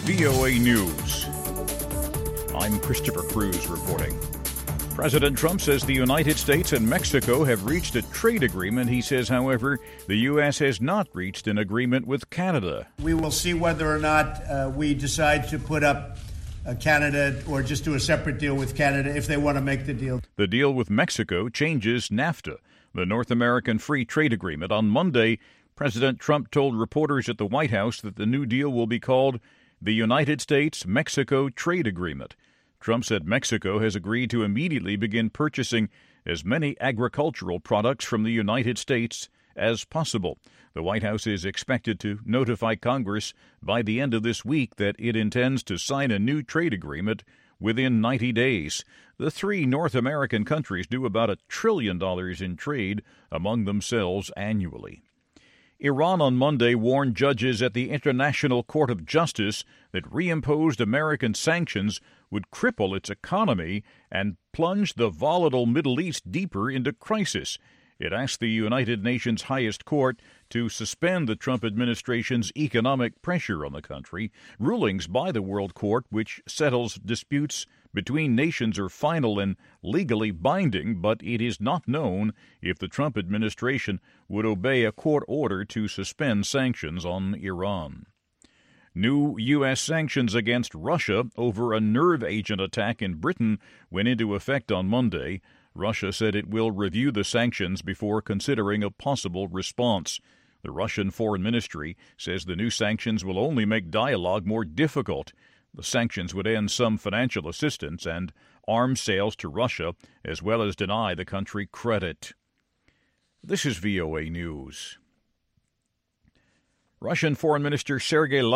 VOA News. I'm Christopher Cruz reporting. President Trump says the United States and Mexico have reached a trade agreement. He says, however, the U.S. has not reached an agreement with Canada. We will see whether or not we decide to put up Canada or just do a separate deal with Canada if they want to make the deal. The deal with Mexico changes NAFTA, the North American Free Trade Agreement. On Monday, President Trump told reporters at the White House that the new deal will be called the United States-Mexico Trade Agreement. Trump said Mexico has agreed to immediately begin purchasing as many agricultural products from the United States as possible. The White House is expected to notify Congress by the end of this week that it intends to sign a new trade agreement within 90 days. The three North American countries do about $1 trillion in trade among themselves annually. Iran on Monday warned judges at the International Court of Justice that reimposed American sanctions would cripple its economy and plunge the volatile Middle East deeper into crisis. It asked the United Nations highest court to suspend the Trump administration's economic pressure on the country. Rulings by the World Court, which settles disputes between nations, are final and legally binding, but it is not known if the Trump administration would obey a court order to suspend sanctions on Iran. New U.S. sanctions against Russia over a nerve agent attack in Britain went into effect on Monday. Russia said it will review the sanctions before considering a possible response. The Russian Foreign Ministry says the new sanctions will only make dialogue more difficult. The sanctions would end some financial assistance and arms sales to Russia, as well as deny the country credit. This is VOA News. Russian Foreign Minister Sergei